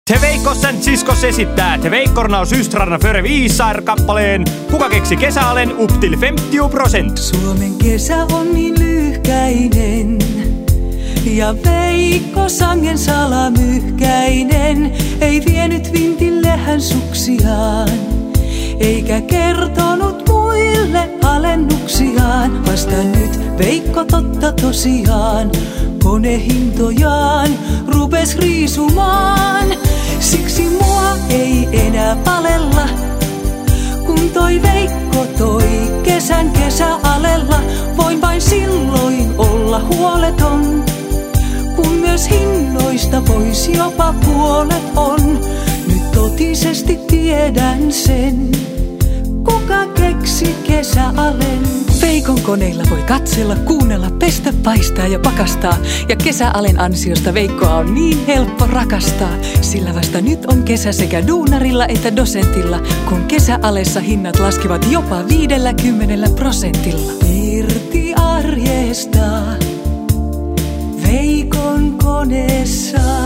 Te Veikko St. Siskos esittää Te Veikkorna och systrarna före visar-kappaleen Kuka keksi kesäalen upp till 50%. Suomen kesä on niin lyhkäinen ja Veikko sangen salamyhkäinen ei vienyt vintille hän suksiaan eikä kertonut muille alennuksiaan. Vasta nyt Veikko totta tosiaan konehintojaan rupes riisumaan. Siksi mua ei enää palella, kun toi Veikko toi kesän kesäalella. Voin vain silloin olla huoleton, kun myös hinnoista pois jopa puolet on. Nyt totisesti tiedän sen, kuka keksi kesäalen. Veikon koneilla voi katsella, kuunnella, pestä, paistaa ja pakastaa. Ja kesäalen ansiosta Veikkoa on niin helppo rakastaa. Sillä vasta nyt on kesä sekä duunarilla että dosentilla, kun kesäalessa hinnat laskevat jopa 50%. Irti arjesta Veikon koneessa.